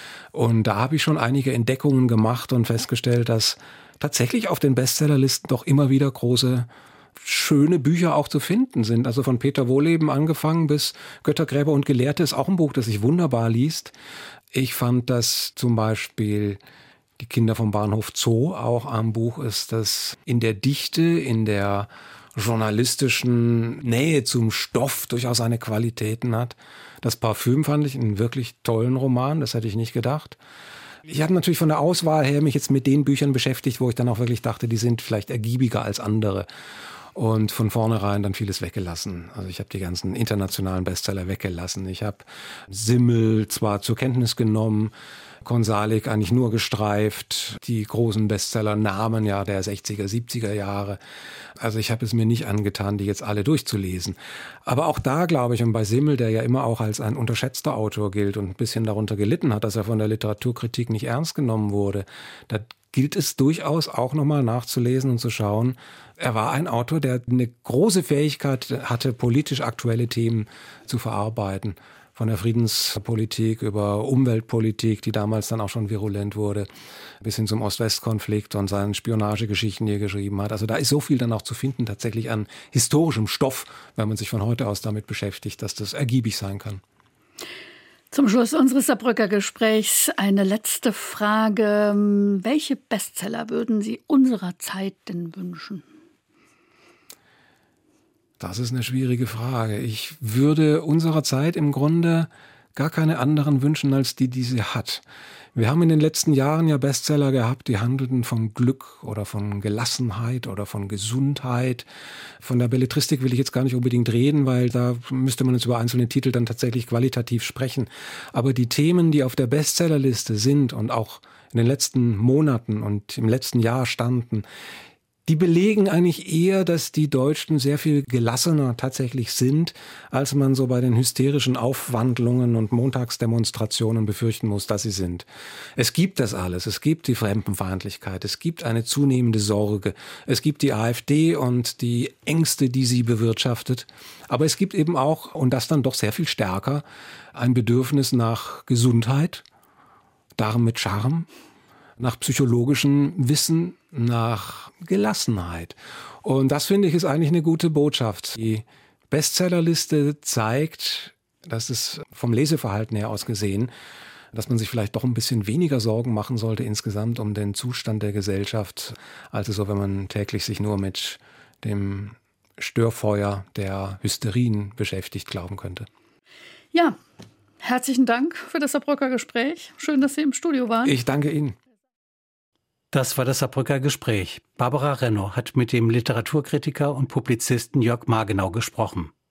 Und da habe ich schon einige Entdeckungen gemacht und festgestellt, dass tatsächlich auf den Bestsellerlisten doch immer wieder große, schöne Bücher auch zu finden sind. Also von Peter Wohlleben angefangen bis Göttergräber und Gelehrte ist auch ein Buch, das sich wunderbar liest. Ich fand, dass zum Beispiel Die Kinder vom Bahnhof Zoo auch ein Buch ist, das in der Dichte, in der journalistischen Nähe zum Stoff durchaus seine Qualitäten hat. Das Parfüm fand ich einen wirklich tollen Roman, das hätte ich nicht gedacht. Ich habe natürlich von der Auswahl her mich jetzt mit den Büchern beschäftigt, wo ich dann auch wirklich dachte, die sind vielleicht ergiebiger als andere. Und von vornherein dann vieles weggelassen. Also ich habe die ganzen internationalen Bestseller weggelassen. Ich habe Simmel zwar zur Kenntnis genommen, Konsalik eigentlich nur gestreift, die großen Bestseller-Namen ja der sechziger, siebziger Jahre. Also ich habe es mir nicht angetan, die jetzt alle durchzulesen. Aber auch da glaube ich, und bei Simmel, der ja immer auch als ein unterschätzter Autor gilt und ein bisschen darunter gelitten hat, dass er von der Literaturkritik nicht ernst genommen wurde, da gilt es durchaus auch nochmal nachzulesen und zu schauen. Er war ein Autor, der eine große Fähigkeit hatte, politisch aktuelle Themen zu verarbeiten. Von der Friedenspolitik über Umweltpolitik, die damals dann auch schon virulent wurde, bis hin zum Ost-West-Konflikt und seinen Spionagegeschichten, die er geschrieben hat. Also da ist so viel dann auch zu finden, tatsächlich an historischem Stoff, wenn man sich von heute aus damit beschäftigt, dass das ergiebig sein kann. Zum Schluss unseres Saarbrücker Gesprächs eine letzte Frage. Welche Bestseller würden Sie unserer Zeit denn wünschen? Das ist eine schwierige Frage. Ich würde unserer Zeit im Grunde gar keine anderen wünschen, als die, die sie hat. Wir haben in den letzten Jahren ja Bestseller gehabt, die handelten von Glück oder von Gelassenheit oder von Gesundheit. Von der Belletristik will ich jetzt gar nicht unbedingt reden, weil da müsste man jetzt über einzelne Titel dann tatsächlich qualitativ sprechen. Aber die Themen, die auf der Bestsellerliste sind und auch in den letzten Monaten und im letzten Jahr standen, die belegen eigentlich eher, dass die Deutschen sehr viel gelassener tatsächlich sind, als man so bei den hysterischen Aufwandlungen und Montagsdemonstrationen befürchten muss, dass sie sind. Es gibt das alles. Es gibt die Fremdenfeindlichkeit. Es gibt eine zunehmende Sorge. Es gibt die AfD und die Ängste, die sie bewirtschaftet. Aber es gibt eben auch, und das dann doch sehr viel stärker, ein Bedürfnis nach Gesundheit, Darm mit Charme, nach psychologischem Wissen, nach Gelassenheit. Und das, finde ich, ist eigentlich eine gute Botschaft. Die Bestsellerliste zeigt, dass es vom Leseverhalten her aus gesehen, dass man sich vielleicht doch ein bisschen weniger Sorgen machen sollte insgesamt um den Zustand der Gesellschaft, als so, wenn man täglich sich nur mit dem Störfeuer der Hysterien beschäftigt glauben könnte. Ja, herzlichen Dank für das Saarbrücker Gespräch. Schön, dass Sie im Studio waren. Ich danke Ihnen. Das war das Saarbrücker Gespräch. Barbara Renno hat mit dem Literaturkritiker und Publizisten Jörg Margenau gesprochen.